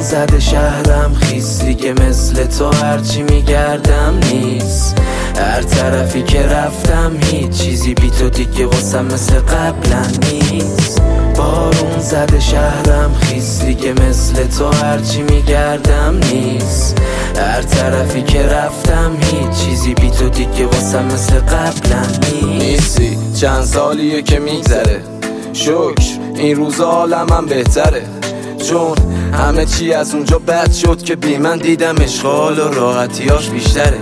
زده شهرم خیس دیگه مثل تو هرچی میگردم نیست. هر طرفی که رفتم هیچ چیزی بی تو دیگه واسم مثل قبلا نیست. بارون زده شهرم خیس دیگه مثل تو هرچی میگردم نیست. هر طرفی که رفتم هیچ چیزی بی تو دیگه واسم مثل قبلا نیستی. چند سالیه که میگذره، شکر این روزا حالم بهتره، چون همه چی از اونجا بد شد که بی من دیدم اشغال و راحتیاش بیشتره.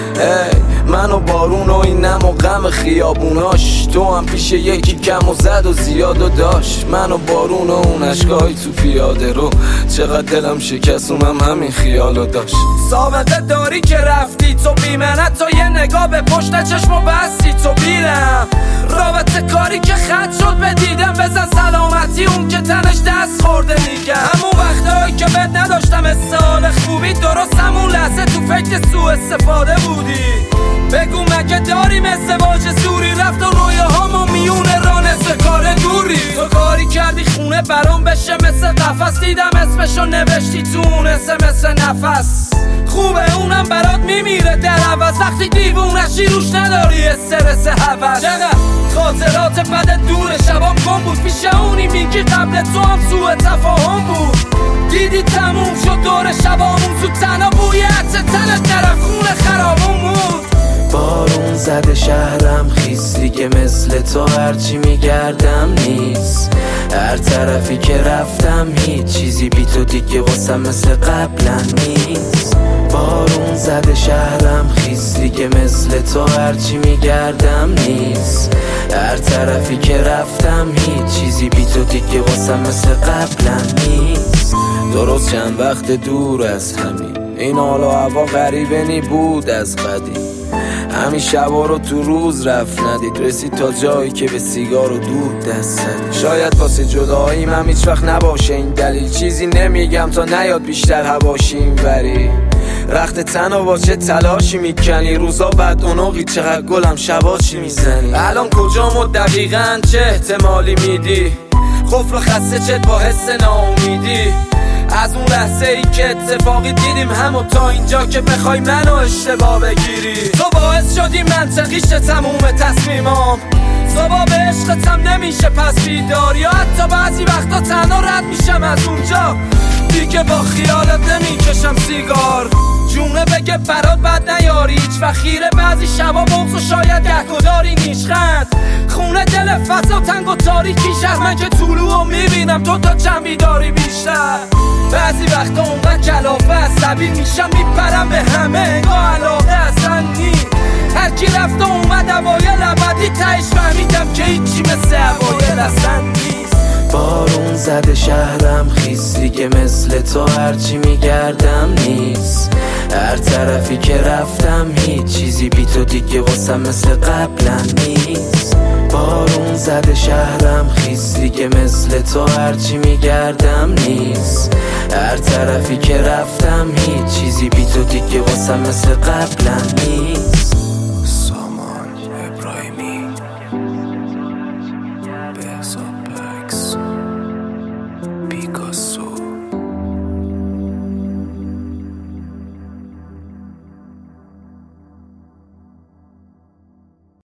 من و بارون و این نم و غم خیابوناش، تو هم پیش یکی کم و زد و زیاد و داشت. من و بارون و اون اشکایی تو پیاده رو، چقدر دلم شکست اونم همین خیالو داشت. سابقه داری که رفتی تو بی منت، تو یه نگاه به پشت چشم و بستی تو بیرم. رابطه کاری که خط شد به دیدم، بزن سلامتی اون که تنش دست خورده دیگه. همون وقتایی که بد نداشتم استحال خوبی، درست همون لحظه تو فکر سوء استفاده بودی. بگو مگه داریم ازدواج زوری، رفت و رویاهامو میونه را نصف کار دوری. تو کاری کردی خونه برام بشه مثل قفس، دیدم اسمشو نوشتی تو اون SMS نفس. خوبه اونم برات میمیره در عوض، وقتی دیوونشی روش نداری استرس هوس. چقدر خاطرات بد دور شبام گم بود، پیش اونی میگی قبل تو هم سوء تفاهم بود. دیدی تموم شد دور شبامون، تو تنها بوی عطر تنت نرفت خون خرابون بود. بارون زده شهرم خیس دیگه مثل تو هرچی میگردم نیست. هر طرفی که رفتم هیچ چیزی بی تو دیگه واسم مثل قبلا نیست. بارون زده شهرم خیس دیگه مثل تو هرچی میگردم نیست. هر طرفی که رفتم هیچ چیزی بی تو دیگه واسم مثل قبلا نیست. درست چند وقت دور از همین، این حال و هوا غریبه نی بود از قدیم. همین شبا رو تو روز رفت ندید، رسید تا جایی که به سیگار و دود دست زد. شاید واسه جداییم هم هیچ وقت نباشه این دلیل، چیزی نمیگم تا نیاد بیشتر هواشیم. ولی رخت تنها با چه تلاشی میکنی، روزا بعد اونوقی چقدر گلم شبا چی میزنی. الان کجام و دقیقاً چه احتمالی میدی، خفر و خسته چت با حس ناامیدی. از اون لحظه ای که اتفاقی دیدیم همو تا اینجا که بخوای منو اشتباه بگیری. تو باعث شدی منطقیش تموم تصمیمام، صبح به عشقتم نمیشه پس بیدار، یا حتی بعضی وقتا تنها رد میشم از اونجا دیگه با خیالت نمیکشم سیگار. جونه بگه برات بد نیاری هیچ و خیره، بعضی شبا بغض و شاید گهگداری نیشخند. خونه دل فضا تنگ و تاریکی شهر، من که طلوعو میبینم تو تا چند بیداری بیشتر. بعضی وقتا اونقدر کلافه عصبی میشم میپرم به همه انگاه علاقه اصلا نی. هرکی رفت و اومد اوایل ابدی، تهش فهمیدم که هیچی مثل اوایل اصلا نیست. بارون زده شهرم خیس دیگه مثل تو هرچی میگردم نیست. هر طرفی که رفتم هیچ چیزی بی تو دیگه واسم مثل قبلا نیست. بارون زده شهرم خیس دیگه مثل تو هرچی میگردم نیست. هر طرفی که رفتم هیچ چیزی بی تو دیگه واسم مثل قبلا نیست.